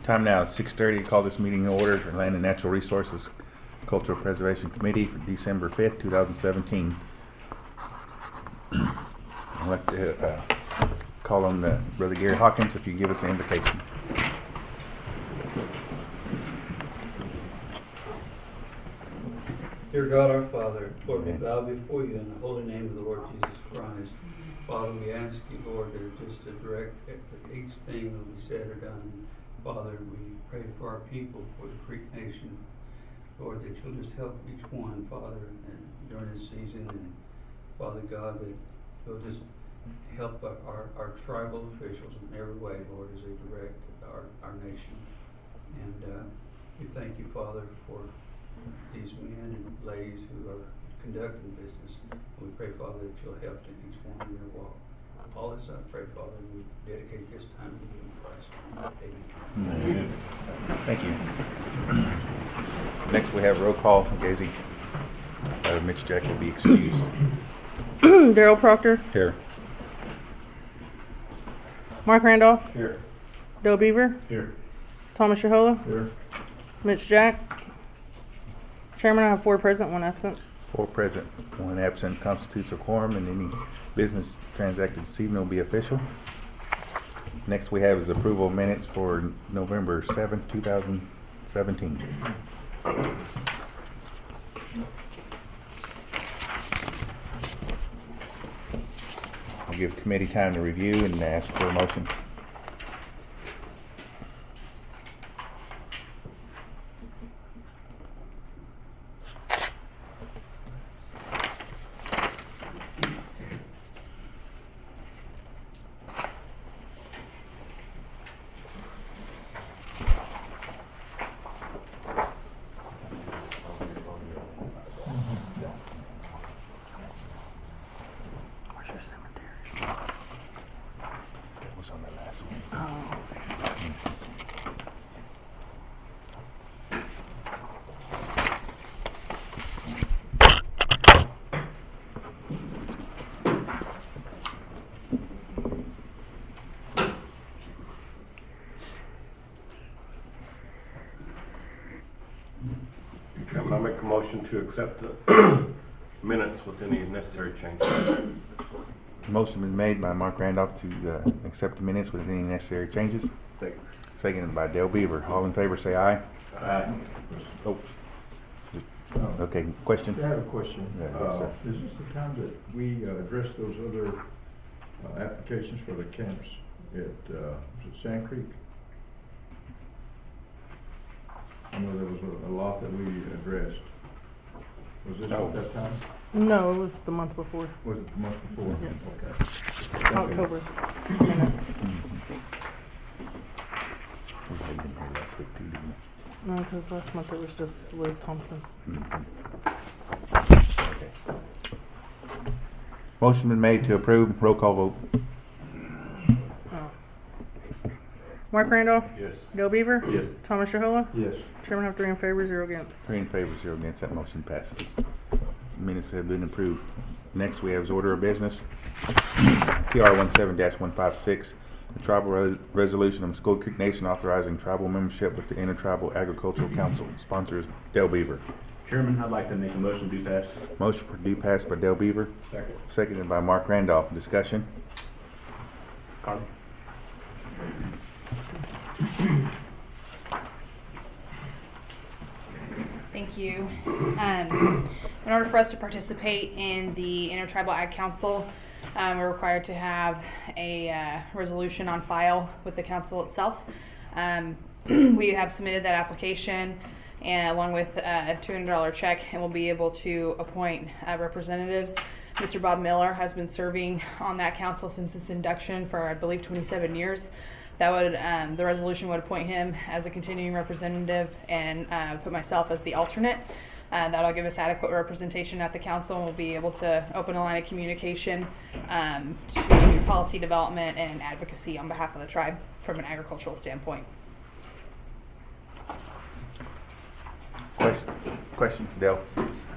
Time now is 6:30. Call this meeting in order for Land and Natural Resources Cultural Preservation Committee for December 5th, 2017. I'd like to call on Brother Gary Hawkins if you give us an invitation. Dear God, our Father, Lord, we bow before you in the holy name of the Lord Jesus Christ. Father, we ask you, Lord, just to direct each thing that we said or done. Father, we pray for our people, for the Creek Nation. Lord, that you'll just help each one, Father, during this season. And Father God, that you'll just help our tribal officials in every way, Lord, as they direct our nation. And we thank you, Father, for these men and ladies who are conducting business. And we pray, Father, that you'll help in each one in their walk. All this I pray, Father, and we dedicate this time to you in Christ. Amen. Thank you. Next we have roll call. Gazy. Mitch Jack will be excused. Daryl Proctor. Here. Mark Randolph. Here. Dale Beaver. Here. Thomas Shahola. Here. Mitch Jack. Chairman, I have 4 present, 1 absent. 4 present, 1 absent constitutes a quorum, and any business transacted this evening will be official. Next we have is approval of minutes for November 7th, 2017. I'll give committee time to review and ask for a motion. I make a motion to accept the minutes with any necessary changes. Motion been made by Mark Randolph to accept the minutes with any necessary changes. Second. Seconded by Dale Beaver. All in favor say aye. Aye. Oh. Okay, question? I have a question. Yes, sir. Is this the time that we address those other applications for the camps at is it Sand Creek? I know there was a lot that we addressed. Was this No. at that time? No, it was the month before. Was it the month before? Yes. Okay. October. We had been here last week too, didn't No, because last month it was just Liz Thompson. we? Okay. Motion been made to approve. Roll call vote. Oh. Mark Randolph. Yes. Dale Beaver. Yes. Thomas Shahola. Yes. Chairman, I have 3 in favor, 0 against. 3 in favor, 0 against. That motion passes. Minutes have been approved. Next we have is order of business. PR 17-156. The tribal resolution of Muskogee Creek Nation authorizing tribal membership with the Intertribal Agricultural Council. Sponsor is Dale Beaver. Chairman, I'd like to make a motion to pass. Motion for due pass by Dale Beaver. Second. Seconded by Mark Randolph. Discussion. Carly. Thank you. In order for us to participate in the Intertribal Ag Council, we're required to have a resolution on file with the council itself. We have submitted that application and along with a $200 check, and we'll be able to appoint representatives. Mr. Bob Miller has been serving on that council since its induction for, I believe, 27 years. That would the resolution would appoint him as a continuing representative and put myself as the alternate. That'll give us adequate representation at the council, and we'll be able to open a line of communication to policy development and advocacy on behalf of the tribe from an agricultural standpoint. Questions, Dale?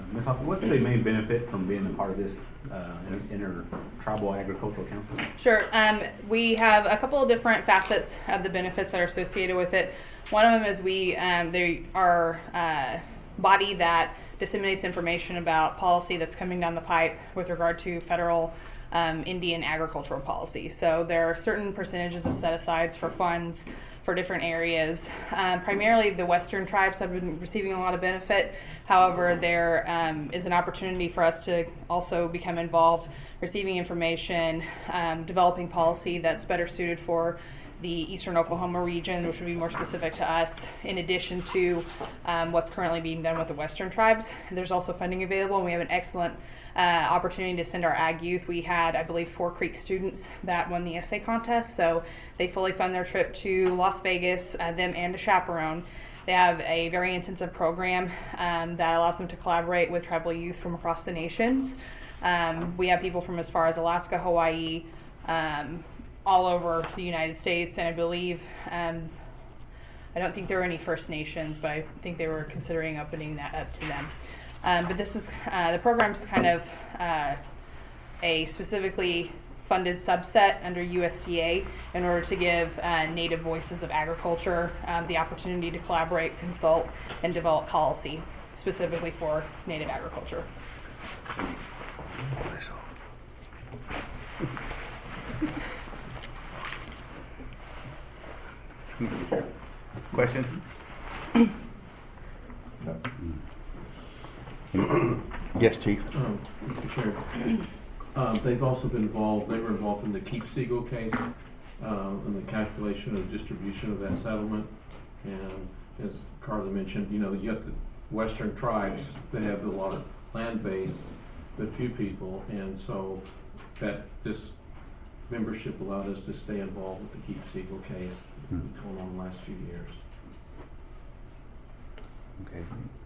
Ms. Hoffman, what's the main benefit from being a part of this Inter-Tribal Agricultural Council? Sure. We have a couple of different facets of the benefits that are associated with it. One of them is they are a body that disseminates information about policy that's coming down the pipe with regard to federal Indian agricultural policy. So there are certain percentages of set-asides for funds for different areas. Primarily the Western tribes have been receiving a lot of benefit. However, there is an opportunity for us to also become involved, receiving information, developing policy that's better suited for the Eastern Oklahoma region, which would be more specific to us, in addition to what's currently being done with the Western tribes. There's also funding available, and we have an excellent opportunity to send our ag youth. We had, I believe, 4 Creek students that won the essay contest, so they fully fund their trip to Las Vegas, them and a chaperone. They have a very intensive program that allows them to collaborate with tribal youth from across the nations. We have people from as far as Alaska, Hawaii, all over the United States, and I believe, I don't think there were any First Nations, but I think they were considering opening that up to them. But this is, the program's kind of a specifically funded subset under USDA in order to give Native voices of agriculture the opportunity to collaborate, consult, and develop policy specifically for Native agriculture. Question? No. Yes, Chief. Mr. Chair, they've also been involved, they were involved in the Keep Siegel case, and the calculation of the distribution of that settlement. And as Carla mentioned, you know, you got the Western tribes that have a lot of land base, but few people, and so that this membership allowed us to stay involved with the Keep Siegel case that's been going on the last few years. Okay.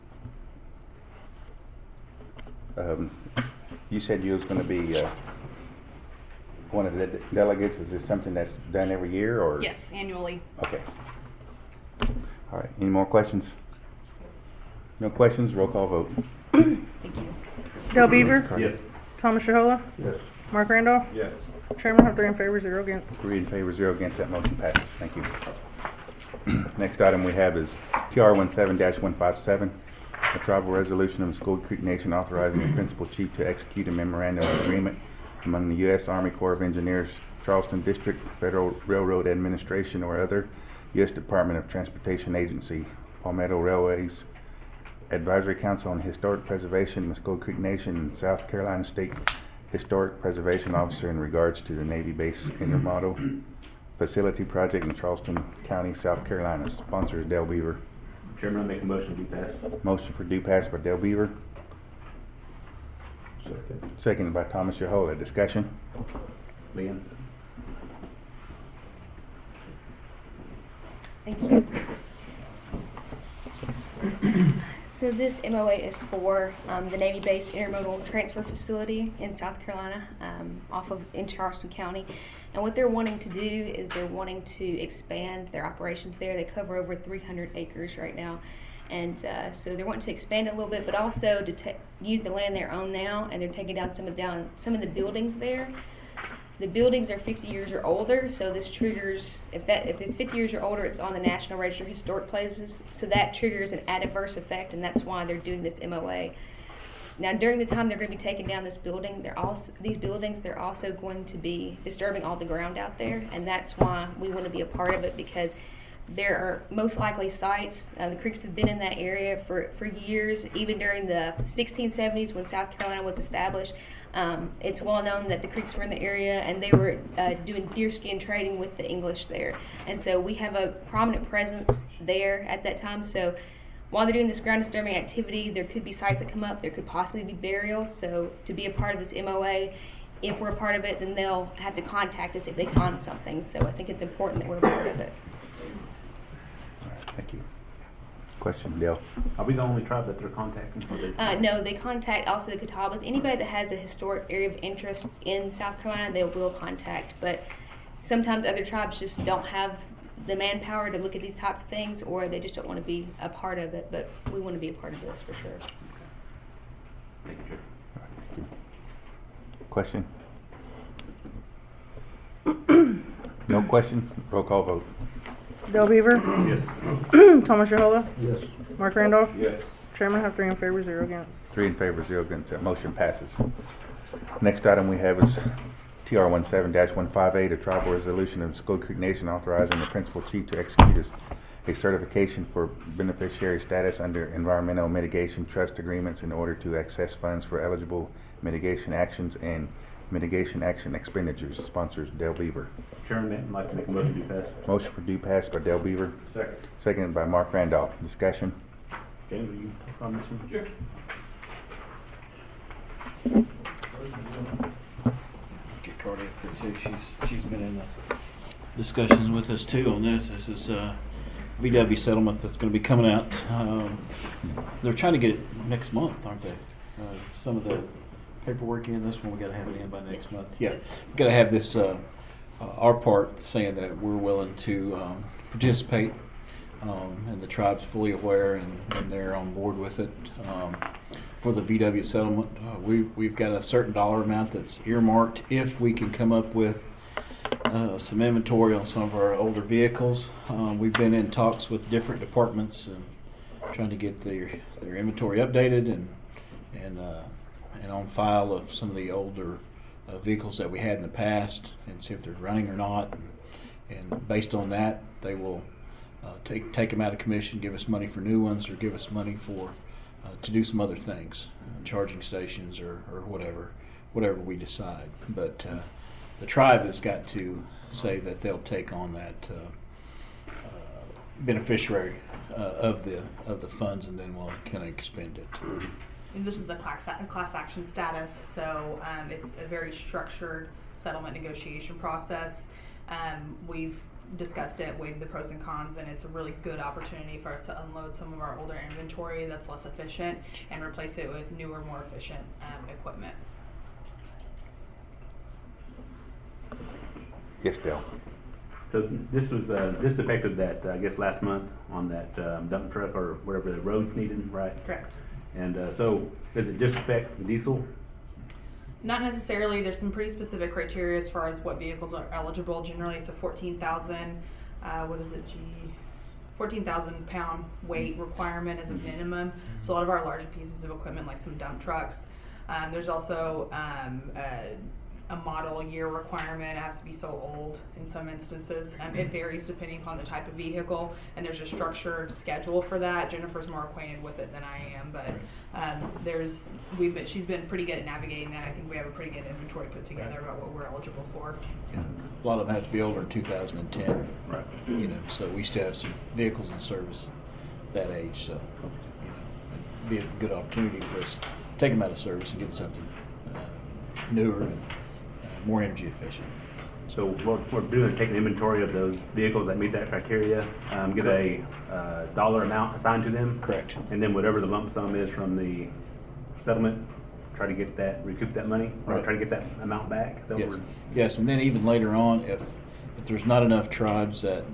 You said you was going to be one of the delegates. Is this something that's done every year, or? Yes, annually. Okay. All right. Any more questions? No questions? Roll call vote. Thank you. Del Beaver, Yes. Thomas Shahola, Yes. Mark Randolph, Yes. Chairman Hunt, 3 in favor, 0 against. 3 in favor, 0 against. That motion passes. Thank you. Next item we have is TR 17-157, a tribal resolution of Muscogee Creek Nation authorizing the principal chief to execute a memorandum of agreement among the U.S. Army Corps of Engineers, Charleston District, Federal Railroad Administration, or other U.S. Department of Transportation agency, Palmetto Railways Advisory Council on Historic Preservation, Muscogee Creek Nation, and South Carolina State Historic Preservation Officer in regards to the Navy Base Intermodal Facility Project in Charleston County, South Carolina. Sponsor is Del Beaver. Chairman, I make a motion to pass. Motion for due pass by Del Beaver, Second. seconded by Thomas Shahola. Discussion? Leanne? Thank you. So this MOA is for the Navy-based intermodal transfer facility in South Carolina, in Charleston County. And what they're wanting to do is they're wanting to expand their operations there. They cover over 300 acres right now. And so they're wanting to expand it a little bit, but also to use the land they own now, and they're taking down some of the buildings there. The buildings are 50 years or older, so this triggers, if it's 50 years or older, it's on the National Register of Historic Places, so that triggers an adverse effect, and that's why they're doing this MOA. Now, during the time they're going to be taking down this building, they're also going to be disturbing all the ground out there, and that's why we want to be a part of it, because there are most likely sites. The creeks have been in that area for years, even during the 1670s when South Carolina was established. It's well known that the creeks were in the area, and they were doing deerskin trading with the English there. And so we have a prominent presence there at that time. So while they're doing this ground disturbing activity, there could be sites that come up. There could possibly be burials. So to be a part of this MOA, if we're a part of it, then they'll have to contact us if they find something. So I think it's important that we're a part of it. Thank you. Question, Dale? Are we the only tribe that they're contacting? Or they... No, they contact also the Catawbas. Anybody that has a historic area of interest in South Carolina, they will contact. But sometimes other tribes just don't have the manpower to look at these types of things, or they just don't want to be a part of it. But we want to be a part of this for sure. Thank you, Chair. Thank you. Question? No question? Roll call vote. Dale Beaver, Yes. Thomas Yohola, Yes. Mark Randolph. Yes. Chairman, I have 3 in favor, 0 against. 3 in favor, 0 against. That motion passes. Next item we have is TR 17-158, a tribal resolution of School Creek Nation authorizing the principal chief to execute a certification for beneficiary status under environmental mitigation trust agreements in order to access funds for eligible mitigation actions and mitigation action expenditures. Sponsors Dale Beaver. Chairman, I'd like to make a motion to pass. Motion for due pass by Dale Beaver, Second. seconded by Mark Randolph. Discussion? James, will you talk on this one? Sure. Get Cardi up here too. She's been in the discussions with us too on this. This is VW settlement that's going to be coming out. They're trying to get it next month, aren't they? Some of the paperwork in this one, we got to have it in by next month. Yeah, Yes. we got to have this our part saying that we're willing to participate, and the tribe's fully aware and they're on board with it. For the VW settlement, we've got a certain dollar amount that's earmarked if we can come up with some inventory on some of our older vehicles. We've been in talks with different departments and trying to get their inventory updated and on file of some of the older vehicles that we had in the past and see if they're running or not. And based on that, they will take them out of commission, give us money for new ones, or give us money for to do some other things, charging stations or whatever we decide. But the tribe has got to say that they'll take on that beneficiary of the funds, and then we'll kind of expend it. And this is a class action status, so it's a very structured settlement negotiation process. We've discussed it, weighed the pros and cons, and it's a really good opportunity for us to unload some of our older inventory that's less efficient and replace it with newer, more efficient equipment. Yes, Dale. So this was this affected that I guess last month on that dump truck or whatever the roads needed, right? Correct. And so does it just affect the diesel? Not necessarily. There's some pretty specific criteria as far as what vehicles are eligible. Generally, it's a 14,000. 14,000 pound weight requirement as a minimum. So a lot of our larger pieces of equipment, like some dump trucks. There's also a model year requirement. It has to be so old in some instances. It varies depending upon the type of vehicle, and there's a structured schedule for that. Jennifer's more acquainted with it than I am, but she's been pretty good at navigating that. I think we have a pretty good inventory put together about what we're eligible for. Yeah. A lot of them have to be older than 2010. Right. You know, so we still have some vehicles in service that age. So, you know, it'd be a good opportunity for us to take them out of service and get something newer and more energy efficient. So what we're doing is taking inventory of those vehicles that meet that criteria, get a dollar amount assigned to them. Correct. And then whatever the lump sum is from the settlement, try to get that, recoup that money, or Right. try to get that amount back. Is that Yes. what we're- Yes, and then even later on, if there's not enough tribes that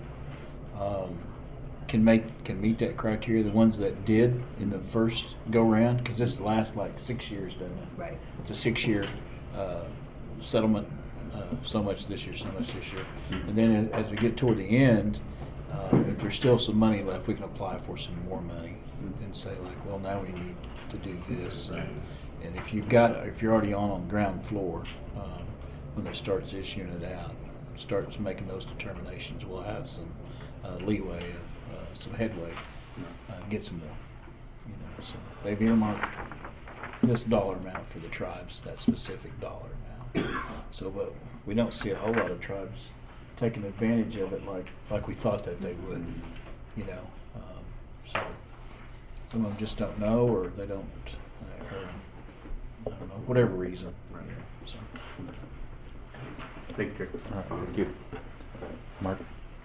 can meet that criteria, the ones that did in the first go round, because this lasts like 6 years, doesn't it? Right. It's a 6-year settlement. So much this year, so much this year, and then as we get toward the end, if there's still some money left, we can apply for some more money and say like, well, now we need to do this. And if you're already on the ground floor, when they start issuing it out, starts making those determinations, we'll have some leeway of some headway, get some more. You know, so they've earmarked this dollar amount for the tribes, that specific dollar amount. So, but we don't see a whole lot of tribes taking advantage of it like we thought that they would. You know, so some of them just don't know, or they don't, or I don't know, whatever reason. Right. You know, so. Thank you. All right, thank you. Mark?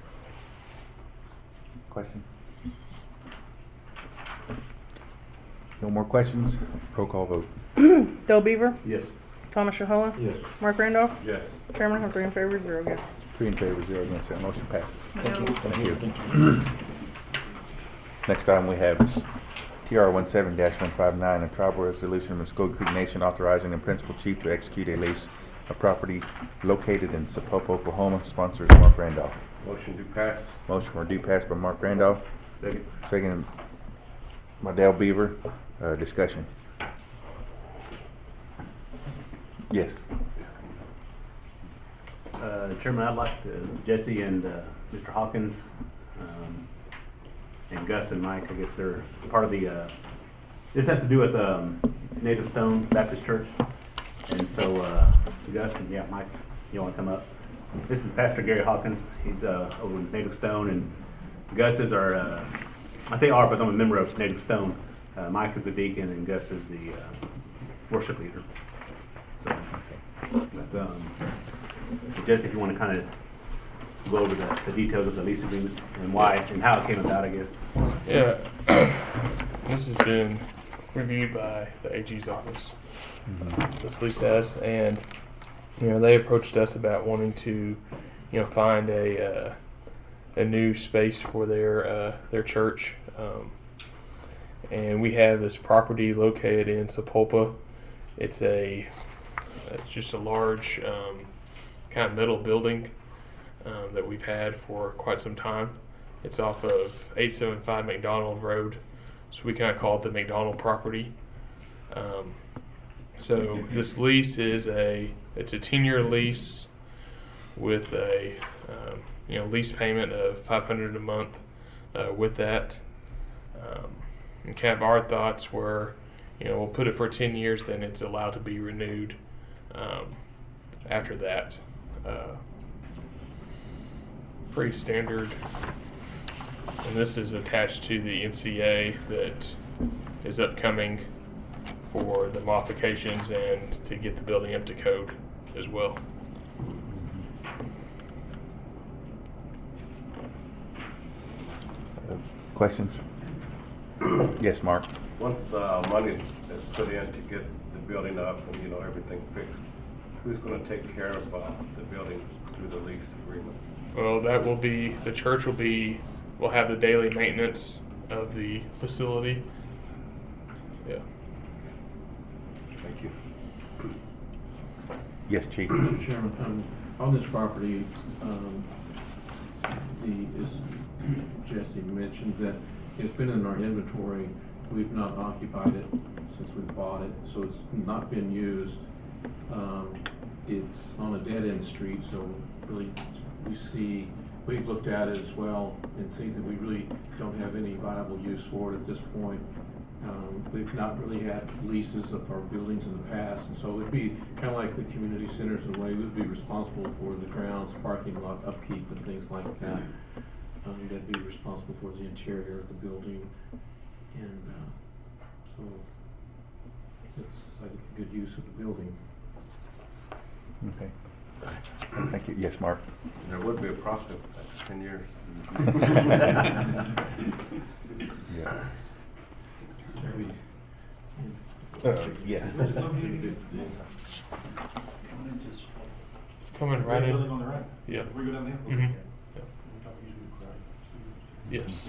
Question? No more questions? Roll call vote. Dale Beaver, Yes. Thomas Yohola, Yes. Mark Randolph. Yes. Chairman, I have 3 in favor, 0 against. 3 in favor, 0 against. That motion passes. Thank you. Thank you. Thank you. Next item we have is TR 17-159, a tribal resolution of the Muskogee Creek Nation authorizing the principal chief to execute a lease of property located in Sapulpa, Oklahoma. Sponsors Mark Randolph. Motion to pass. Motion for due pass by Mark Randolph. Second. Second by Dale Beaver. Discussion. Yes. Chairman, I'd like Jesse and Mr. Hawkins and Gus and Mike, I guess they're part of the, this has to do with Native Stone Baptist Church. And so Gus and Mike, you want to come up? This is Pastor Gary Hawkins. He's over with Native Stone, and Gus is our, I say our, but I'm a member of Native Stone. Mike is the deacon, and Gus is the worship leader. So, but, Jesse, if you want to kind of go over the details of the lease agreement and why and how it came about, I guess. Yeah, this has been reviewed by the AG's office. This lease has, and they approached us about wanting to, find a new space for their church, and we have this property located in Sapulpa. It's just a large kind of metal building that we've had for quite some time. It's off of 875 McDonald Road, so we kind of call it the McDonald property. So this lease is it's a 10-year lease with a lease payment of $500 a month with that. And kind of our thoughts were, we'll put it for 10 years, then it's allowed to be renewed after that. Pretty standard. And this is attached to the NCA that is upcoming for the modifications and to get the building up to code as well. Questions? Yes, Mark. Once the money is put in to get the building up and everything fixed, who's going to take care of the building through the lease agreement? Well, that will be, the church will have the daily maintenance of the facility. Yeah. Thank you. Yes, Chief. Mr. Chairman, on this property, as Jesse mentioned, that it's been in our inventory. We've not occupied it since we bought it, so it's not been used. It's on a dead-end street, so really we've looked at it as well and see that we really don't have any viable use for it at this point. We've not really had leases of our buildings in the past, and so it would be kind of like the community centers in a way. We would be responsible for the grounds, parking lot upkeep, and things like that. They'd be responsible for the interior of the building, and so it's, I think, a good use of the building. Okay. Thank you. Yes, Mark. There would be a profit after 10 years. Yeah. Yes. Coming right in. Building on the right. Yeah. We go down the hill. Mm-hmm. Yeah. Yes.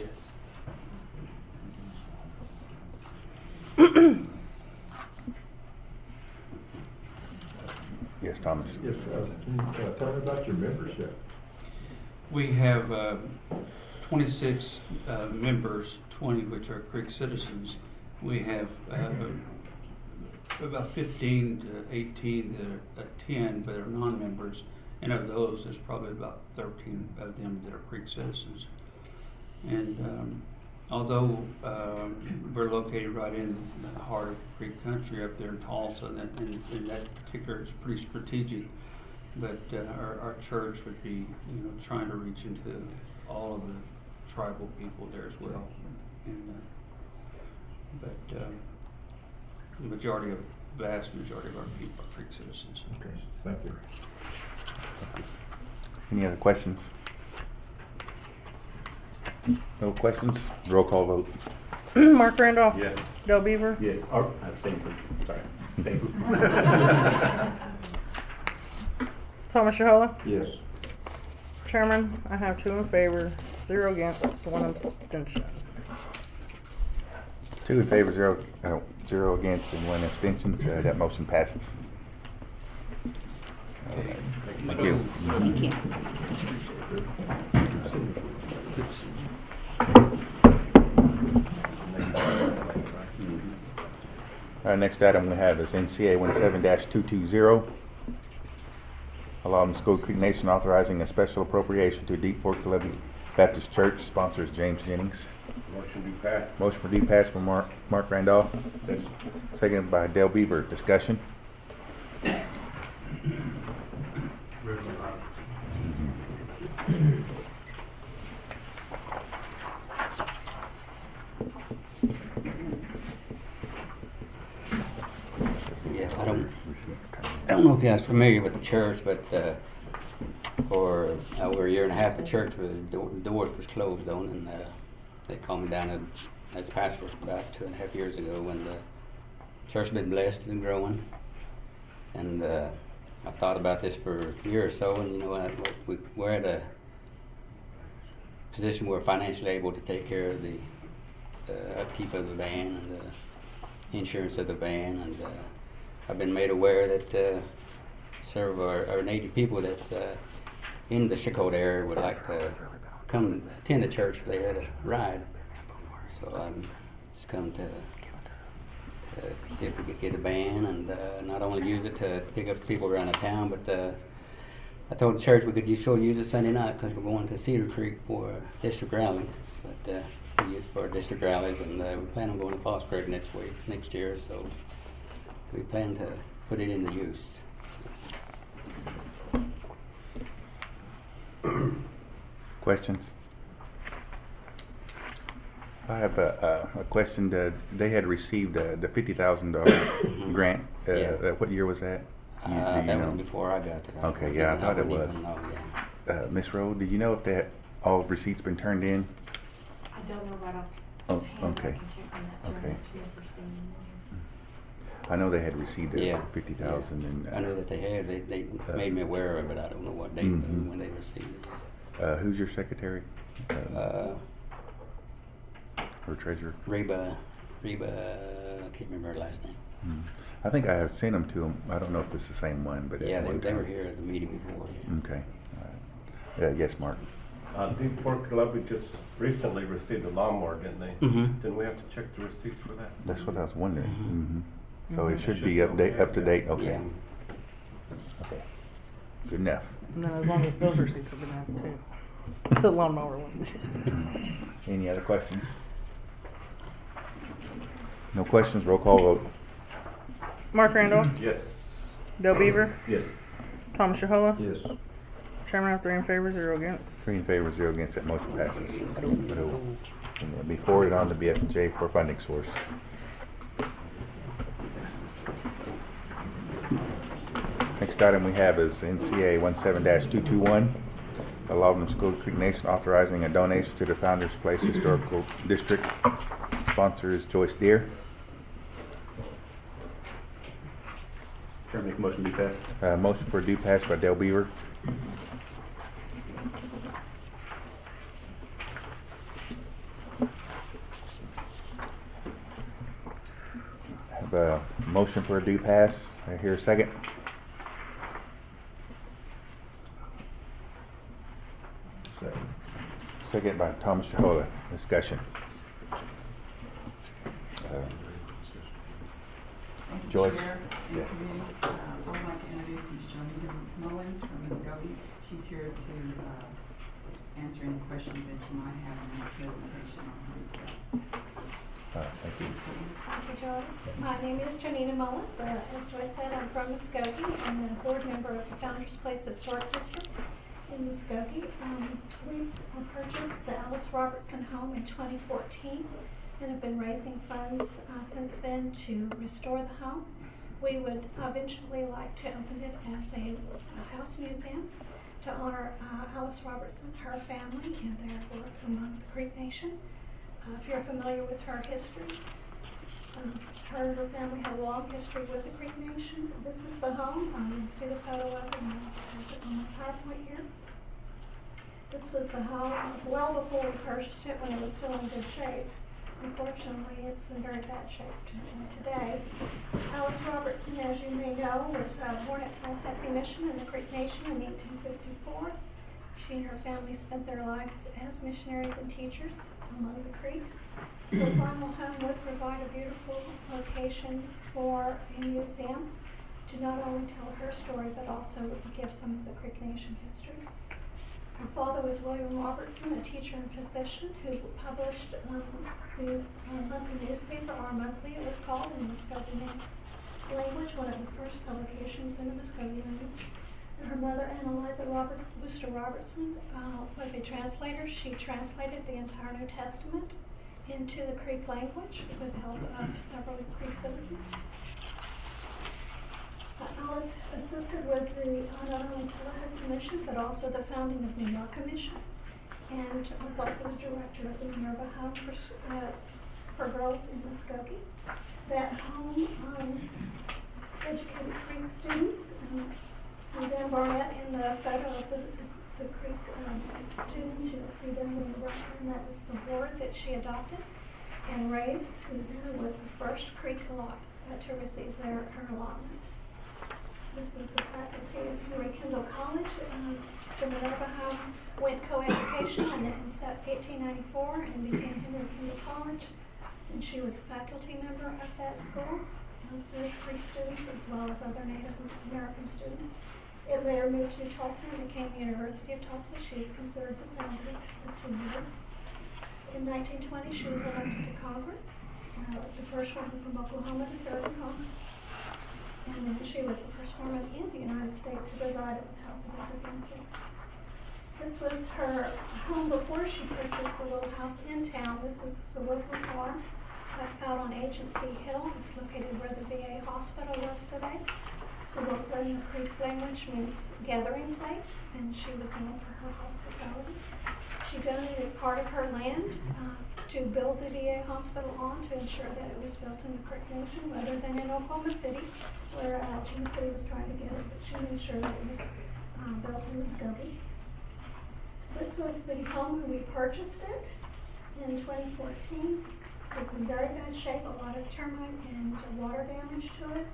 Yes, Thomas. Yes, can you tell me about your membership? We have 26 members, 20 which are Creek citizens. We have about 15 to 18 that attend but are non-members, and of those, there's probably about 13 of them that are Creek citizens. And although we're located right in the heart of Creek country up there in Tulsa, and that particular is pretty strategic, but our church would be, trying to reach into all of the tribal people there as well. And but the vast majority of our people are Creek citizens. Okay, thank you. Any other questions? No questions? Roll call vote. Mark Randolph. Yes. Dale Beaver. Yes. Or, same, please. Sorry. Same. Thomas Shahola. Yes. Chairman, I have 2 in favor, 0 against, 1 abstention. 2 in favor, 0 against, and 1 abstention. That motion passes. All right. Thank you. Thank you. All right, next item we have is NCA 17-220. Allowing School Creek Nation authorizing a special appropriation to Deep Fork Levy Baptist Church. Sponsors James Jennings. Motion to pass. Motion for D pass by Mark Randolph. Second by Dale Beaver. Discussion. Yes, I don't know if you guys are familiar with the church, but for over a year and a half, the church was the doors was closed on, and they called me down as pastor about 2.5 years ago when the church has been blessed and growing. And I've thought about this for a year or so, and you know, we're at a position where we're financially able to take care of the upkeep of the van and the insurance of the van, and I've been made aware that several of our native people that's in the Chillicothe area would like to come attend the church if they had a ride. So I'm just come to see if we could get a van and not only use it to pick up people around the town, but I told the church we could sure use it Sunday night because we're going to Cedar Creek for district rally. But we use it for district rallies, and we plan on going to Frostburg next year. So we plan to put it into use. Questions? I have a question. They had received the $50,000 grant. Yeah. What year was that? Do you That know? was before I got there. Okay, yeah, I thought it wouldn't was. even know, yeah. Miss Rowe, do you know if that all receipts been turned in? I don't know right off. Oh, hand. okay. I can check on that, so I'm Okay. not sure for spending money. I know they had received the Yeah. 50,000, Yeah. and I know that they had. They made me aware of it. I don't know what date Mhm. when they received it. who's your secretary or treasurer? Reba, I can't remember her last name. I think I have sent them to them. I don't know if it's the same one, but Yeah, at one they were time. here at the meeting before. Yeah. Okay. All right. Yes, Mark. Deep Fork Levy just recently received a lawnmower, didn't they? Mhm. Didn't we have to check the receipts for that? That's what I was wondering. So it Mhm. should be up to date. Okay. Yeah. Okay. Good enough. No, as long as those receipts have been out too. The lawnmower ones. Any other questions? No questions. Roll call vote. Mark Randolph, Yes. Dale Beaver, Yes. Thomas Shahola. Yes. Chairman, I have 3 in favor, 0 against. 3 in favor, 0 against. That motion passes. And it'll be forwarded on to BF&J for funding source. Next item we have is NCA 17-221. Allowing School Creek Nation authorizing a donation to the Founders Place Historical District. Sponsor is Joyce Deere. Chairman, make a motion to be passed. Motion for due pass by Dale Beaver. Have a motion for a due pass. I hear a second. Second. Second by Thomas Shahola. Discussion. Joyce? Chair and Yes. committee, I would like to introduce Ms. Jonita Mullins from Muskogee. She's here to answer any questions that you might have in her presentation on her request. Thank you. Thank you, Joyce. My name is Janina Mullins. As Joyce said, I'm from Muskogee. I'm a board member of the Founders Place Historic District in Muskogee. We purchased the Alice Robertson home in 2014 and have been raising funds since then to restore the home. We would eventually like to open it as a house museum to honor Alice Robertson, her family, and their work among the Creek Nation. If you're familiar with her history, her and her family had a long history with the Creek Nation. This is the home. You can see the photo of it, and I have it on my PowerPoint here. This was the home well before we purchased it, when it was still in good shape. unfortunately, it's in very bad shape today. Alice Robertson, as you may know, was born at Tallahassee Mission in the Creek Nation in 1854. She and her family spent their lives as missionaries and teachers among the creeks. Her final home would provide a beautiful location for a museum to not only tell her story, but also give some of the Creek Nation history. Her father was William Robertson, a teacher and physician who published the monthly newspaper, Our Monthly it was called, in the Muscogee language, one of the first publications in the Muscogee language. And her mother, Annalisa Wooster Robertson, was a translator. She translated the entire New Testament into the Creek language with the help of several Creek citizens. Alice assisted with not only Tallahassee Mission, but also the founding of New York Mission, and was also the director of the Minerva Home for Girls in Muskogee. That home educated Creek students. Suzanne Barnett in the photo of the Creek students, you'll see them in the right, and that was the board that she adopted and raised. Suzanne was the first Creek to receive her allotment. This is the faculty of Henry Kendall College. The Minerva Home went co-education in 1894 and became Henry Kendall College, and she was a faculty member of that school, served Creek students as well as other Native American students. It later moved to Tulsa and became the University of Tulsa. She is considered the founder of TU. In 1920, she was elected to Congress, the first woman from Oklahoma to serve in Congress. And then she was the first woman in the United States who presided at the House of Representatives. This was her home before she purchased the little house in town. This is the Woodland Farm out on Agency Hill. It's located where the VA hospital was today. Sewickley in the Creek language means gathering place, and she was known for her hospitality. She donated part of her land to build the VA hospital on to ensure that it was built in the Creek Nation rather than in Oklahoma City, where Oklahoma City was trying to get it, but she made sure that it was built in Muskogee. This was the home when we purchased it in 2014. It was in very bad shape, a lot of termite and water damage to it.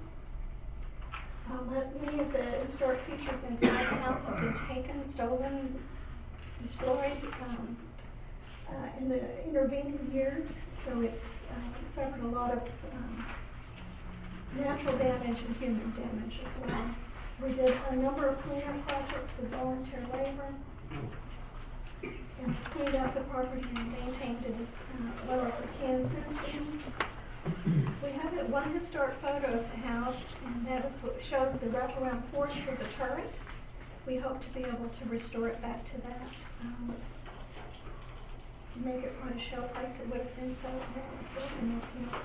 Many of the historic features inside the house have been taken, stolen, destroyed in the intervening years, so it's suffered a lot of natural damage and human damage as well. We did a number of cleanup projects with volunteer labor and cleaned out the property and maintained it as well as we can since then. We have one historic photo of the house, and that is what shows the wraparound porch with the turret. We hope to be able to restore it back to that, to make it quite a show place. It would have been so when it was built in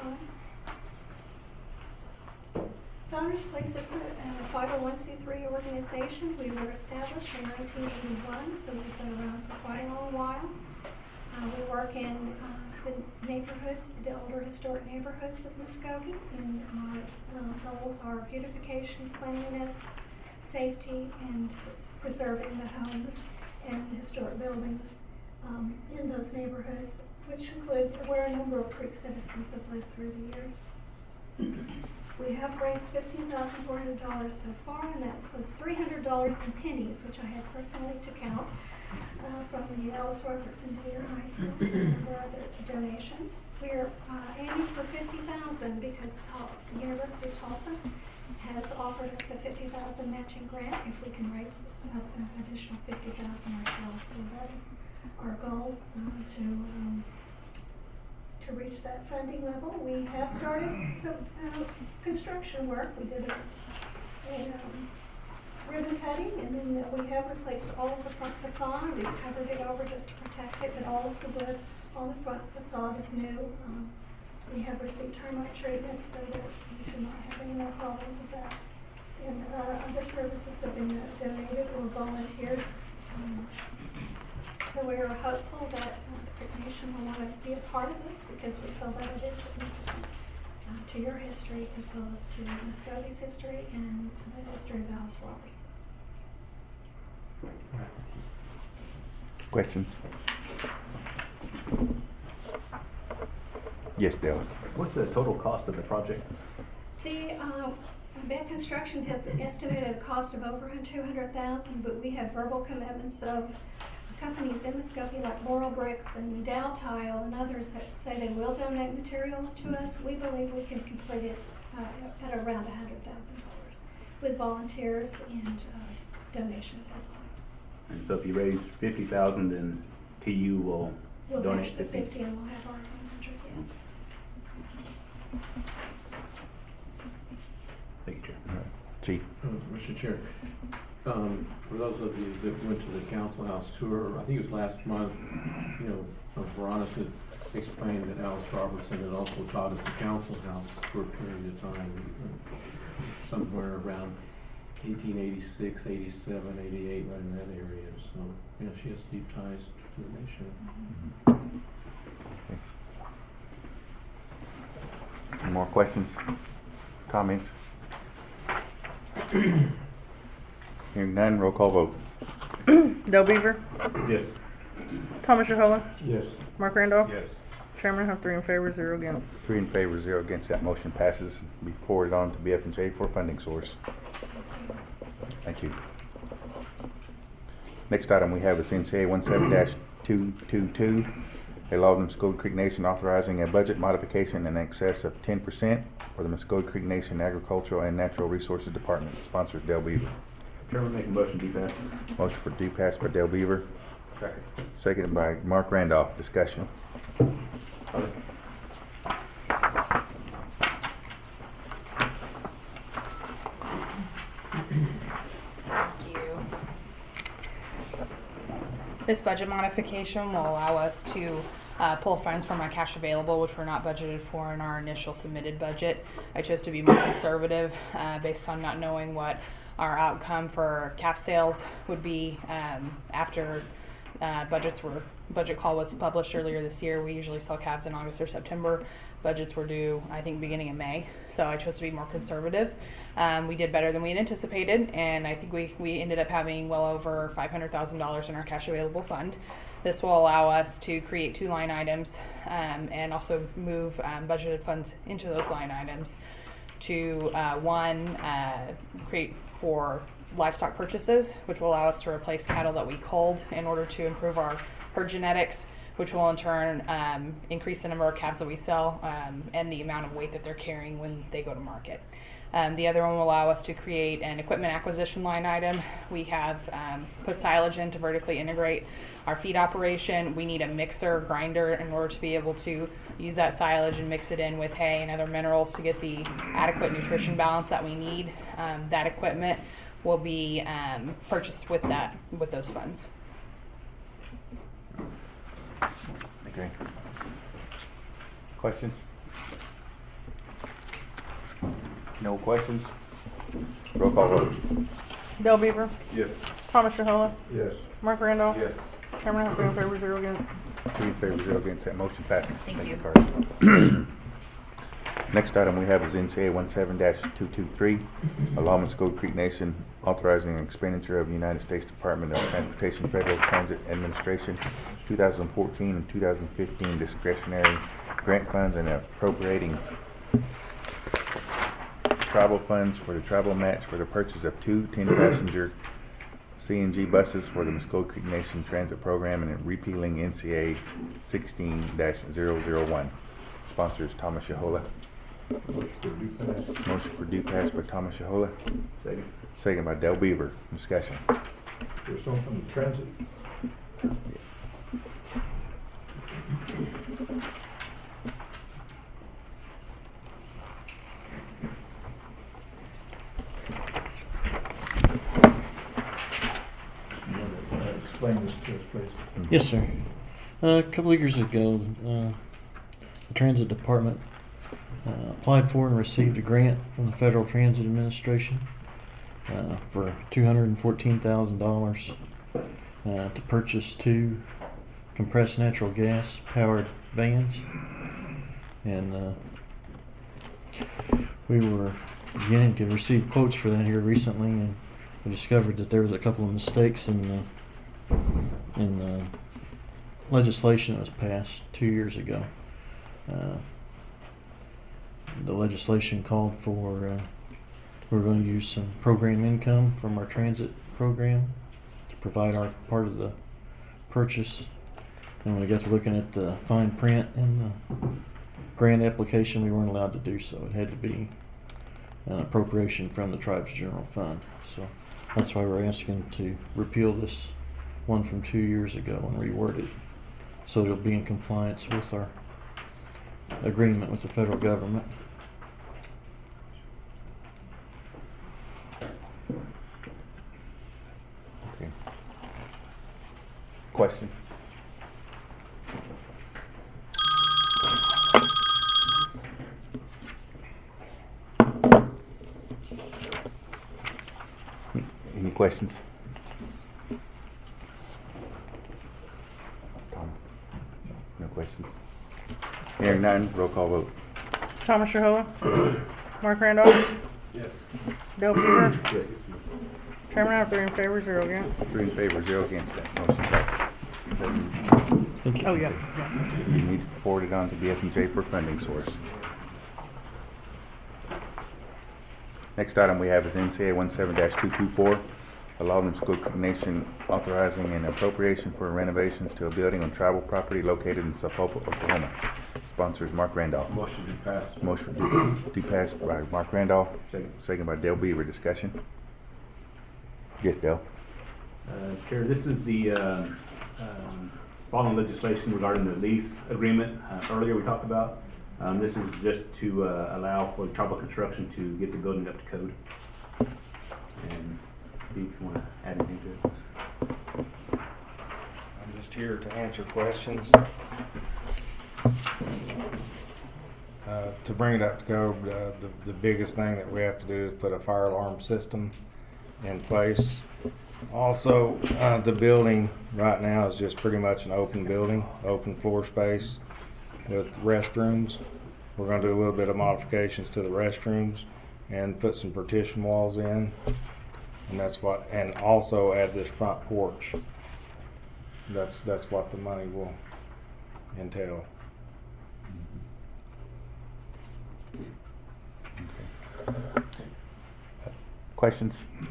1905. Founders Place is a 501c3 organization. We were established in 1981, so we've been around for quite a long while. We work in the neighborhoods, the older historic neighborhoods of Muskogee, and our goals are beautification, cleanliness, safety, and preserving the homes and historic buildings in those neighborhoods, which include where a number of Creek citizens have lived through the years. We have raised $15,400 so far, and that includes $300 in pennies, which I had personally to count, from the Alice Robertson Junior High School and other donations. We are aiming for $50,000 because the University of Tulsa has offered us a $50,000 matching grant if we can raise an additional $50,000 ourselves. So that is our goal to reach that funding level. We have started construction work. We did a ribbon cutting, and then we have replaced all of the front facade. We've covered it over just to protect it, but all of the wood on the front facade is new. We have received termite treatment so that we should not have any more problems with that. And other services have been donated or volunteered. So we are hopeful that the Creek Nation will want to be a part of this because we feel that it is significant to your history as well as to Muskogee's history and the history of Alice Robertson. Questions? Yes, Dale. What's the total cost of the project? The, Beck Construction has estimated a cost of over $200,000, but we have verbal commitments of companies in Muskogee like Laurel Bricks and Dow Tile and others that say they will donate materials to us. We believe we can complete it at around $100,000 with volunteers and donation of supplies. And so if you raise 50,000, then TU will We'll donate match the 50. 50 and we'll have our 100, yes. Thank you, Chair. Chief. Mr. Chair, for those of you that went to the council house tour, I think it was last month, you know, Veronica explained that Alice Robertson had also taught at the council house for a period of time, somewhere around 1886, 87, 88, right in that area. So, you know, she has deep ties to the nation. Any more questions? Comments? Hearing none, roll call vote. Del Beaver, Yes. Thomas Yohola, Yes. Mark Randolph. Yes. Chairman, I have 3 in favor, 0 against. 3 in favor, 0 against. That motion passes. Be forwarded on to BF&J for funding source. Thank you. Next item we have is NCA 17-222, a law of the Muskogee Creek Nation authorizing a budget modification in excess of 10% for the Muskogee Creek Nation Agricultural and Natural Resources Department. Sponsors Del Beaver. Chairman, make a motion to pass. Motion for due pass by Del Beaver, Second. seconded by Mark Randolph. Discussion. Thank you. This budget modification will allow us to pull funds from our cash available, which were not budgeted for in our initial submitted budget. I chose to be more conservative based on not knowing what our outcome for calf sales would be after budget call was published earlier this year. We usually sell calves in August or September. Budgets were due, I think, beginning of May. So I chose to be more conservative. We did better than we had anticipated, and I think we ended up having well over $500,000 in our cash available fund. This will allow us to create 2 line items and also move budgeted funds into those line items to one, create for livestock purchases, which will allow us to replace cattle that we culled in order to improve our herd genetics, which will in turn increase the number of calves that we sell and the amount of weight that they're carrying when they go to market. The other one will allow us to create an equipment acquisition line item. We have put silage in to vertically integrate our feed operation. We need a mixer grinder in order to be able to use that silage and mix it in with hay and other minerals to get the adequate nutrition balance that we need. That equipment will be purchased with those funds. Okay. Questions? No questions? Roll call vote. Del Beaver, Yes. Thomas Yohola, Yes. Mark Randolph. Yes. Chairman, I have 3 in favor, 0 against. 3 in favor, 0 against. That motion passes. Thank you. Carter. Next item we have is NCA 17-223, a law of Muskogee Creek Nation authorizing an expenditure of the United States Department of Transportation Federal Transit Administration 2014 and 2015 discretionary grant funds and appropriating tribal funds for the tribal match for the purchase of 2 10-passenger CNG buses for the Muskogee Creek Nation Transit Program and repealing NCA 16-001. Sponsors Thomas Yohola. Motion for due pass. Motion for due pass by Thomas Yohola. Second. Second by Del Beaver. Discussion. There's some from the transit. You want to explain this to us, please? Yes, sir. A couple of years ago, the Transit Department applied for and received a grant from the Federal Transit Administration for $214,000 to purchase 2 compressed natural gas powered vans. And we were beginning to receive quotes for that here recently, and we discovered that there was a couple of mistakes in the legislation that was passed 2 years ago. the legislation called for, we're going to use some program income from our transit program to provide our part of the purchase. And when we got to looking at the fine print in the grant application, we weren't allowed to do so. It had to be an appropriation from the tribe's general fund. So that's why we're asking to repeal this one from 2 years ago and reword it so it'll be in compliance with our agreement with the federal government. Okay. Question? Any questions? Thomas? No questions? Hearing none, roll call vote. Thomas Shahola? Mark Randolph? Yes. Dale Beaver? Yes. Chairman, I have 3 in favor, 0 against. 3 in favor, 0 against. That motion passes. Oh, yeah. You need to forward it on to BF&J for funding source. Next item we have is NCA 17-224, a Loudon School Nation authorizing an appropriation for renovations to a building on tribal property located in Sapulpa, Oklahoma. Sponsor is Mark Randolph. Motion to pass. Motion to pass by Mark Randolph. Second. Second by Dale Beaver. Discussion. Yes, Dale. Chair, this is the following legislation regarding the lease agreement earlier we talked about. This is just to allow for tribal construction to get the building up to code. And Steve, if you want to add anything to it. I'm just here to answer questions. To bring it up to code, the biggest thing that we have to do is put a fire alarm system in place. Also, the building right now is just pretty much an open building, open floor space with restrooms. We're going to do a little bit of modifications to the restrooms and put some partition walls in, and and also add this front porch. That's what the money will entail. Questions?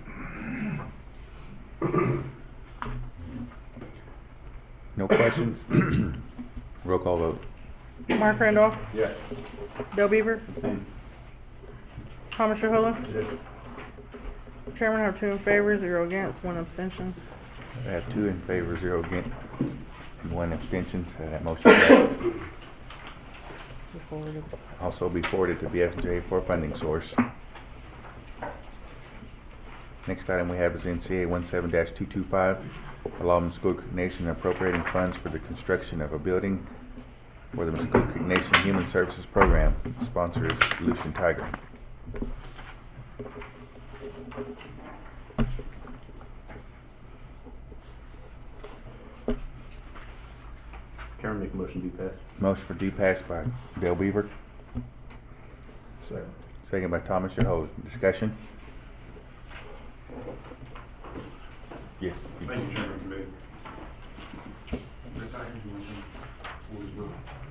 No questions? Roll call vote. Mark Randolph? Yes. Dale Beaver? Same. Thomas Shahola? Yes. Chairman, I have 2 in favor, 0 against, 1 abstention. I have 2 in favor, 0 against, and 1 abstention. So that motion passes. Also be forwarded to BF&J for funding source. Next item we have is NCA 17-225, a Loudon School Creek Nation appropriating funds for the construction of a building for the Mesquite Creek Nation Human Services Program. Sponsor is Lucian Tiger. Chairman, make a motion to pass. Motion for D pass by Dale Beaver. Second. Second by Thomas Shahola. Discussion? Yes. Thank you, Chairman Committee. Ms. Tiger, you want to as well?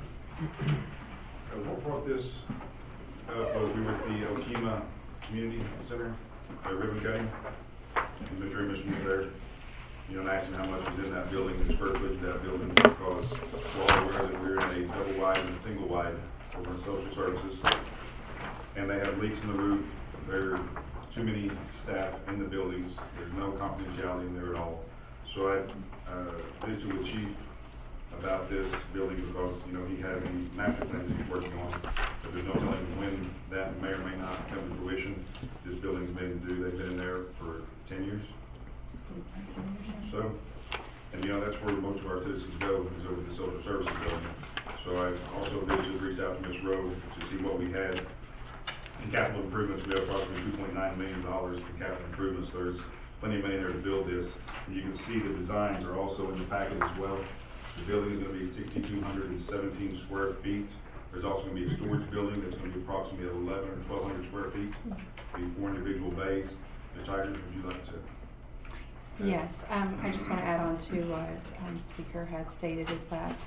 What brought this up was we were at the Okemah Community Center, ribbon cutting, and Mr. Emerson was there. You know, and asking how much was in that building, the square footage of that building, because we're all aware that we're in a double wide and a single wide over in social services. And they have leaks in the roof. There are too many staff in the buildings. There's no confidentiality in there at all. So I visited with the chief about this building because, you know, he has a master plan that he's working on. But there's no telling when that may or may not come to fruition. This building's made to do. They've been in there for 10 years. So, and you know, that's where most of our citizens go, is over the social services building. So I also reached out to Ms. Rowe to see what we had in capital improvements. We have approximately $2.9 million in capital improvements. There's plenty of money there to build this. And you can see the designs are also in the packet as well. The building is going to be 6,217 square feet. There's also going to be a storage building that's going to be approximately 1,100 or 1,200 square feet. Be 4 individual bays. Ms. Tiger, would you like to? Yes, I just want to add on to what Speaker had stated is that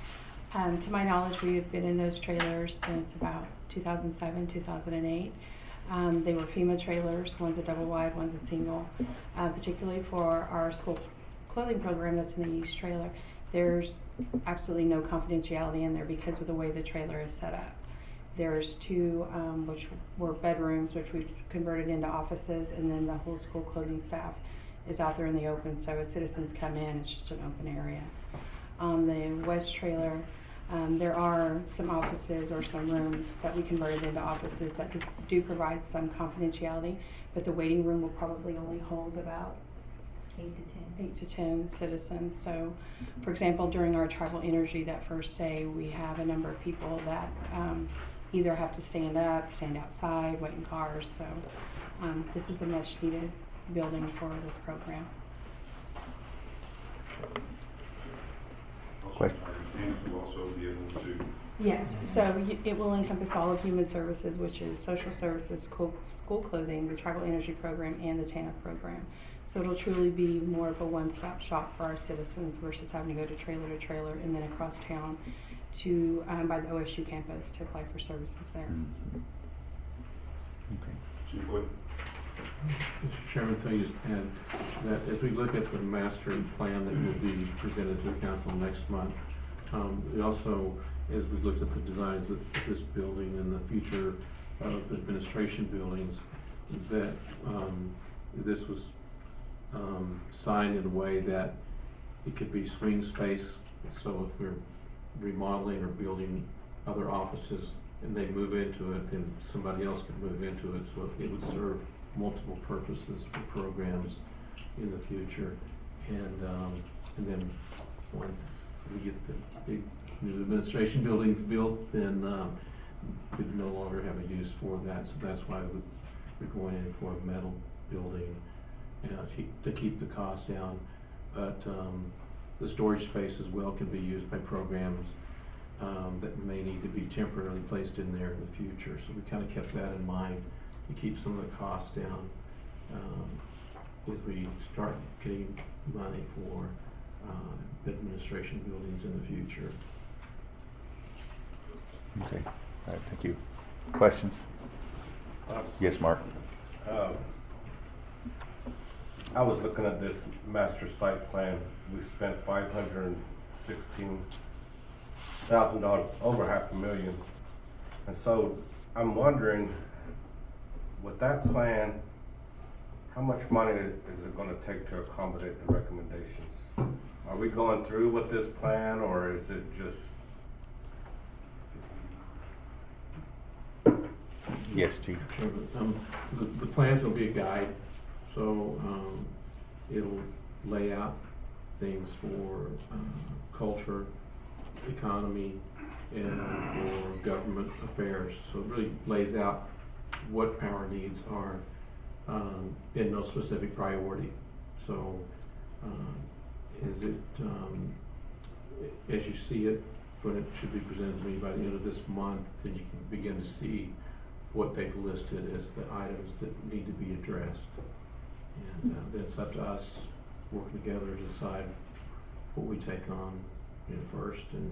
To my knowledge, we have been in those trailers since about 2007, 2008. They were FEMA trailers. One's a double wide, one's a single. Particularly for our school clothing program that's in the East trailer, there's absolutely no confidentiality in there because of the way the trailer is set up. There's two, which were bedrooms, which we converted into offices, and then the whole school clothing staff is out there in the open, so as citizens come in, it's just an open area. On the West trailer, there are some offices or some rooms that we converted into offices that do provide some confidentiality, but the waiting room will probably only hold about 8 to 10 citizens. So, for example, during our tribal energy that first day, we have a number of people that either have to stand up, stand outside, wait in cars. So this is a much needed building for this program. Question? And to also be able to. Yes, so it will encompass all of human services, which is social services, school clothing, the tribal energy program, and the TANF program. So it'll truly be more of a one-stop shop for our citizens versus having to go to trailer and then across town to by the OSU campus to apply for services there. Okay. Chief Wood. Mr. Chairman, if I just add that as we look at the master plan that will be presented to the council next month, we also, as we looked at the designs of this building and the future of administration buildings, that this was signed in a way that it could be swing space. So if we're remodeling or building other offices and they move into it, then somebody else could move into it. So it would serve multiple purposes for programs in the future. And then once we get the big new administration buildings built, then we'd no longer have a use for that. So that's why we're going in for a metal building to keep the cost down. But the storage space as well can be used by programs that may need to be temporarily placed in there in the future. So we kind of kept that in mind to keep some of the costs down as we start getting money for administration buildings in the future. Okay. All right. Thank you. Questions? Yes, Mark. I was looking at this master site plan. We spent $516,000, over $500,000. And so I'm wondering, with that plan, how much money is it going to take to accommodate the recommendations? Are we going through with this plan, or is it just? Yes, Chief. Sure. The plans will be a guide, so it'll lay out things for culture, economy, and for government affairs. So it really lays out what our needs are in no specific priority. So is it, as you see it, when it should be presented to me by the end of this month, then you can begin to see what they've listed as the items that need to be addressed. And then it's up to us working together to decide what we take on first. And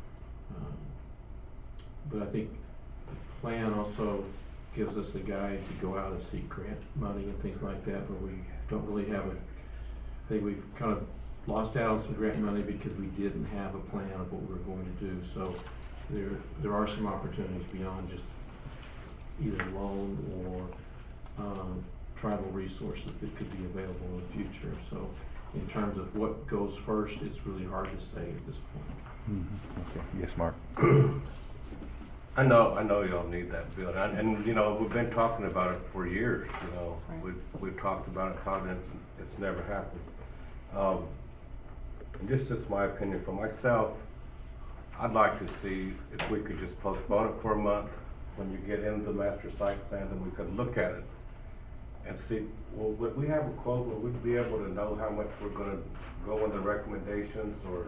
but I think the plan also gives us a guide to go out and seek grant money and things like that, but we don't really have I think we've kind of lost out on some grant money because we didn't have a plan of what we were going to do. So there are some opportunities beyond just either loan or tribal resources that could be available in the future. So in terms of what goes first, it's really hard to say at this point. Mm-hmm. Okay. Yes, Mark. I know y'all need that building, and we've been talking about it for years. Right. We've talked about it, and it's never happened. And just my opinion for myself, I'd like to see if we could just postpone it for a month. When you get into the master site plan, then we could look at it and see, well, would we have a quote? Would we be able to know how much we're going to go in the recommendations? Or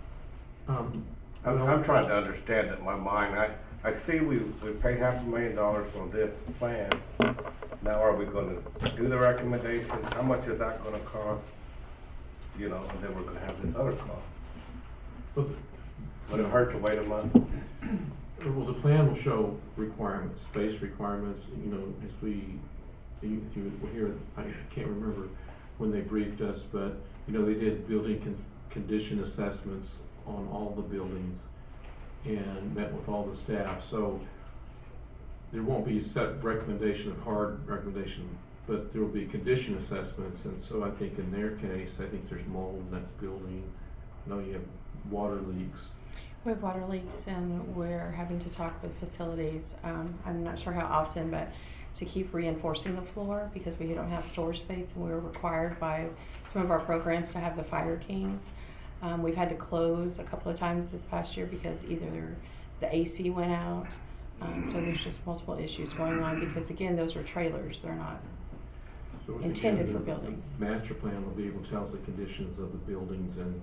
I'm trying to understand it in my mind. I see we paid $500,000 on this plan. Now are we going to do the recommendations? How much is that going to cost? And then we're going to have this other cost. But Would it hurt to wait a month? Well, the plan will show requirements, space requirements, you know, as if you were here, I can't remember when they briefed us, but, you know, they did building condition assessments on all the buildings and met with all the staff, so there won't be set recommendation of hard recommendation, but there will be condition assessments, and so I think in their case, I think there's mold in that building. I know you have water leaks. We have water leaks, and we're having to talk with facilities. I'm not sure how often, but to keep reinforcing the floor because we don't have storage space, and we're required by some of our programs to have the Fire Kings. We've had to close a couple of times this past year because either the AC went out, so there's just multiple issues going on because, again, those are trailers. They're not intended for buildings. Master plan will be able to tell us the conditions of the buildings, and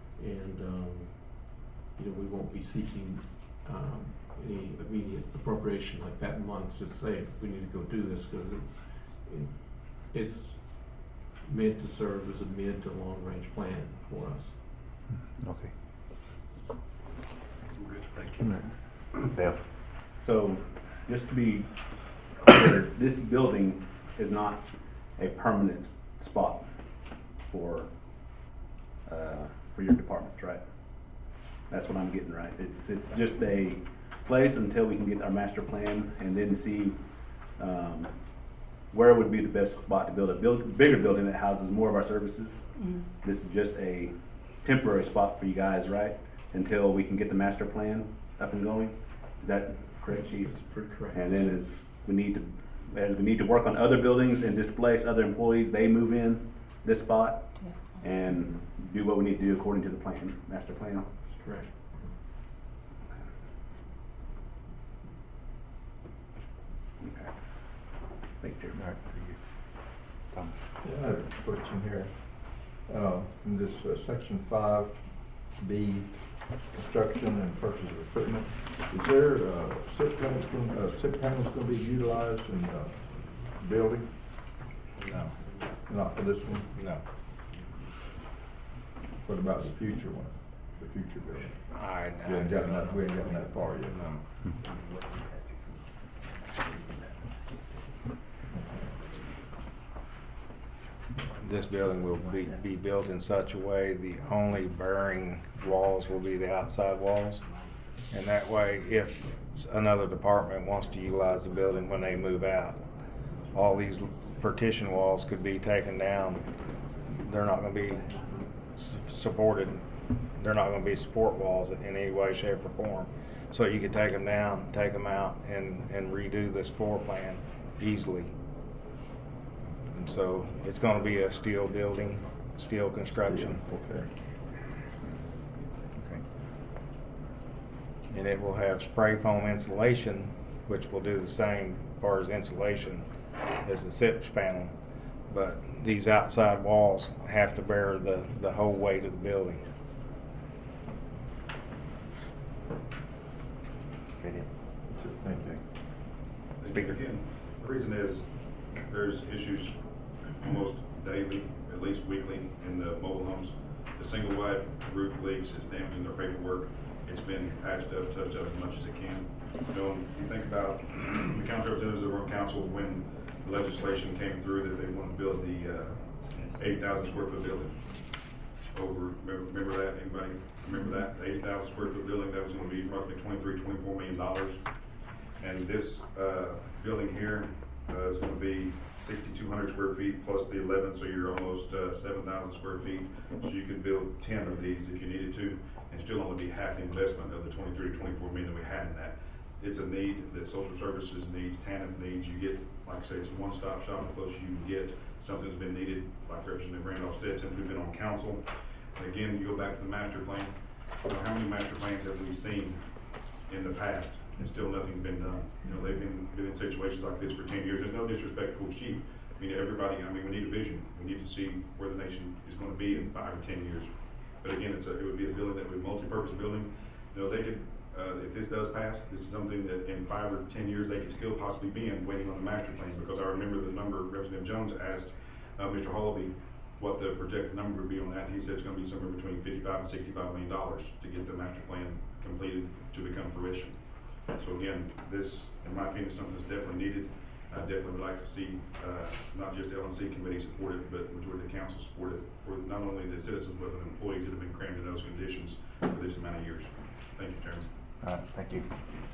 you know, we won't be seeking any immediate appropriation like that month to say we need to go do this, because it's meant to serve as a mid to long range plan for us. Okay. Good, thank you. Dale. So, just to be clear, this building is not a permanent spot for your departments, right? That's what I'm getting, right? It's just a place until we can get our master plan and then see where would be the best spot to build a bigger building that houses more of our services. Mm-hmm. This is just a temporary spot for you guys, right? Until we can get the master plan up and going. Is that correct, Chief? That's pretty correct. And then as we need to work on other buildings and displace other employees, they move in this spot and do what we need to do according to the plan, master plan. That's correct. Okay. Thank you. All right, thank you. Thomas. Yeah, I have a question here. In this section 5B, construction and purchase of equipment, is there SIP panels going to be utilized in the building? No. Not for this one? No. What about the future one, the future building? We We ain't gotten that far yet. No. This building will be built in such a way the only bearing walls will be the outside walls. And that way, if another department wants to utilize the building when they move out, all these partition walls could be taken down. They're not going to be supported. They're not going to be support walls in any way, shape, or form. So you could take them down, take them out, and redo this floor plan easily. And so it's going to be a steel building, steel construction. Okay. And it will have spray foam insulation, which will do the same as far as insulation as the SIPS panel. But these outside walls have to bear the whole weight of the building. Thank you. Speaker. Again, the reason is there's issues almost daily, at least weekly, in the mobile homes. The single wide roof leaks, it's damaging their paperwork. It's been patched up, touched up as much as it can. You know, you think about the council representatives that were on council when legislation came through that they want to build the 80,000 square foot building. Remember that? Anybody remember that? The 80,000 square foot building, that was going to be roughly $24 million. And this building here is going to be 6,200 square feet plus the 11, so you're almost 7,000 square feet. So you could build 10 of these if you needed to, and still only be half the investment of the 23 to 24 million that we had in that. It's a need that social services needs, TANF needs. You get, like I say, it's a one-stop shop. The closer you can get, something's been needed, like Representative Randolph said, since we've been on council. And again, you go back to the master plan. You know, how many master plans have we seen in the past, and still nothing's been done? You know, they've been in situations like this for 10 years. There's no disrespect towards Chief. I mean, everybody, we need a vision. We need to see where the nation is going to be in 5 or 10 years. But again, it would be a building that would be a multi-purpose building. You know, they could, if this does pass, this is something that in 5 or 10 years they could still possibly be in, waiting on the master plan. Because I remember the number Representative Jones asked Mr. Holby what the projected number would be on that, and he said it's gonna be somewhere between $55 and $65 million to get the master plan completed to become fruition. So again, this, in my opinion, is something that's definitely needed. I definitely would like to see, not just the LNC committee support it, but majority of the council support it for not only the citizens, but the employees that have been crammed in those conditions for this amount of years. Thank you, Chairman. All right, thank you.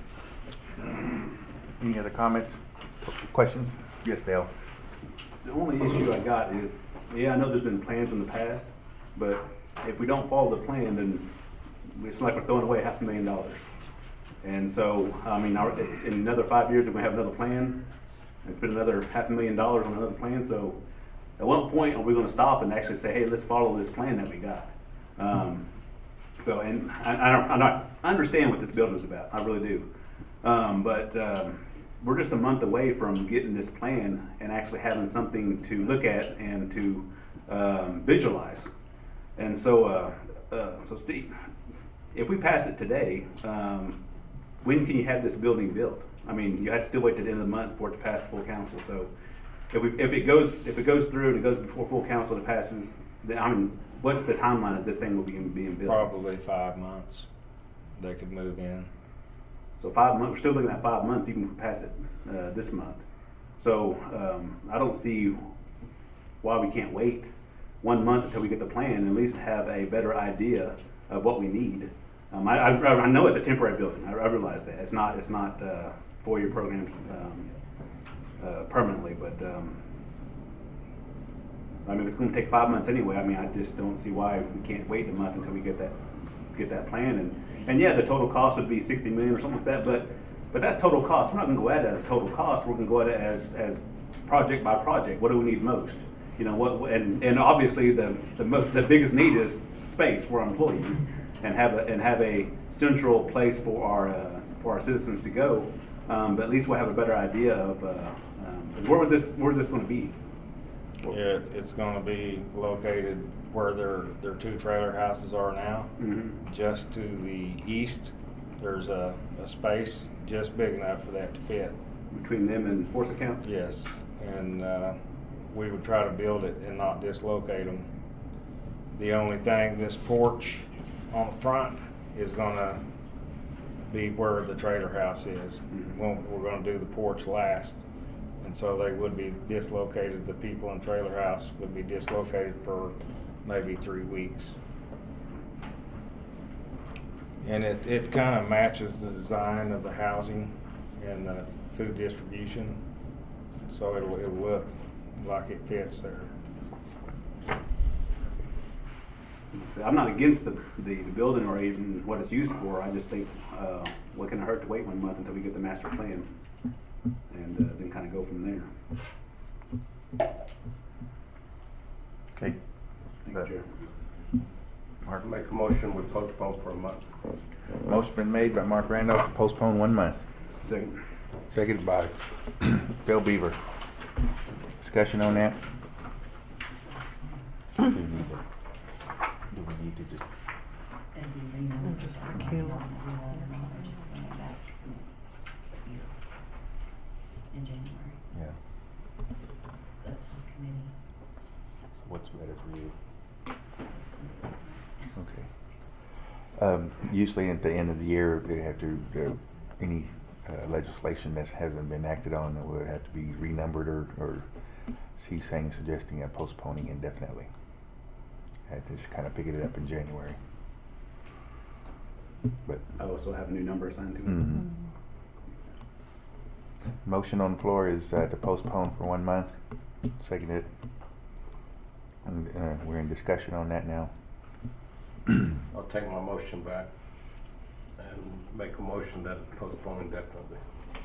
Any other comments, questions? Yes, Dale. The only issue I got is, yeah, I know there's been plans in the past, but if we don't follow the plan, then it's like we're throwing away $500,000. And so, I mean, in another 5 years, if we have another plan, and spend another $500,000 on another plan, so at what point are we gonna stop and actually say, hey, let's follow this plan that we got? So, and I understand what this building is about, I really do. But we're just a month away from getting this plan and actually having something to look at and to visualize. And so, so Steve, if we pass it today, when can you have this building built? I mean, you have to still wait to the end of the month for it to pass full council. So, if it goes through and it goes before full council and it passes, then I mean, what's the timeline that this thing will be being built? Probably 5 months. They could move in. So 5 months. We're still looking at 5 months, even if we pass it this month. So I don't see why we can't wait 1 month until we get the plan and at least have a better idea of what we need. I know it's a temporary building. I realize that it's not 4-year programs permanently, but I mean, it's going to take 5 months anyway. I mean, I just don't see why we can't wait a month until we get that plan. And yeah, the total cost would be $60 million or something like that. But that's total cost. We're not going to go at it as total cost. We're going to go at it as project by project. What do we need most? You know what? And obviously the biggest need is space for our employees and have a central place for our citizens to go. But at least we'll have a better idea of where's this going to be. Yeah, it's going to be located where their 2 trailer houses are now. Mm-hmm. Just to the east, there's a space just big enough for that to fit. Between them and Force Account? Yes, and we would try to build it and not dislocate them. The only thing, this porch on the front is going to be where the trailer house is. Mm-hmm. We're going to do the porch last. And so they would be dislocated, the people in trailer house would be dislocated for maybe 3 weeks. And it kind of matches the design of the housing and the food distribution. So it'll look like it fits there. I'm not against the building or even what it's used for. I just think what can it hurt to wait 1 month until we get the master plan? And then kind of go from there. Okay. Thank you, Chair. Mark. Make a motion, we postpone for a month. Motion been made by Mark Randolph to postpone 1 month. Second. Seconded by Bill Beaver. Discussion on that? Do we need to just? In January. Yeah. It's the committee. What's better for you? Okay. Usually at the end of the year, they have to, any legislation that hasn't been acted on will have to be renumbered or she's suggesting postponing indefinitely. I just kind of pick it up in January. But I also have a new number assigned to it. Mm-hmm. Motion on the floor is to postpone for 1 month. Seconded. And we're in discussion on that now. I'll take my motion back and make a motion that postpone indefinitely.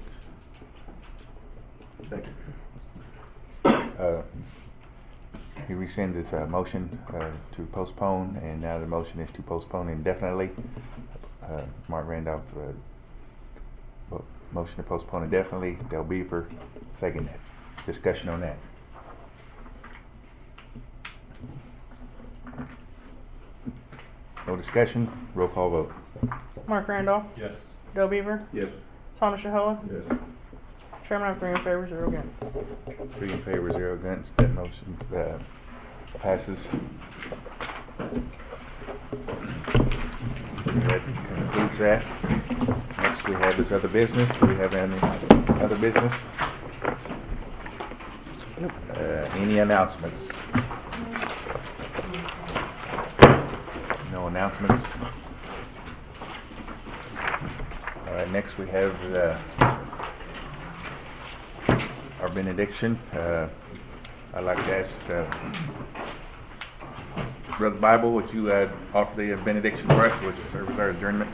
Second. He rescinds his motion to postpone, and now the motion is to postpone indefinitely. Mark Randolph, motion to postpone indefinitely. Del Beaver, seconded. Discussion on that. No discussion. Roll call vote. Mark Randolph. Yes. Del Beaver. Yes. Thomas Shahola. Yes. Chairman, I have 3 in favor, 0 against. 3 in favor, 0 against. That motion's Passes. That concludes that. Next we have this other business. Do we have any other business? Any announcements? No announcements. All right, next we have our benediction. I'd like to ask Brother Bible, would you offer the benediction for us? Would you serve as our adjournment?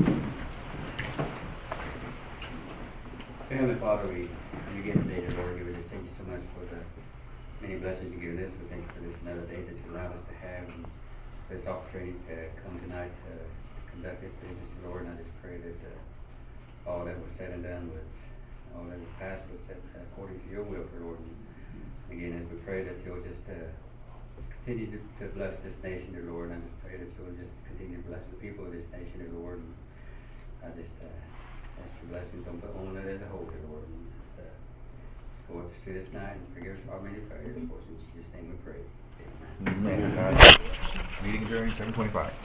Heavenly Father, we begin today, Lord. We just thank you so much for the many blessings you've given us. We thank you for this another day that you allowed us to have, and for this opportunity to come tonight to conduct this business, Lord. And I just pray that all that was said and done was, all that was passed was said according to your will, for Lord. And again, as we pray that you'll just continue to bless this nation, dear Lord. And I just pray that you'll just continue to bless the people of this nation, dear Lord. And I just ask your blessings on it as a whole, dear Lord. And just go up to this night and forgive us our many prayers. For in Jesus' name we pray. Amen. Amen. Meeting adjourned 7:25.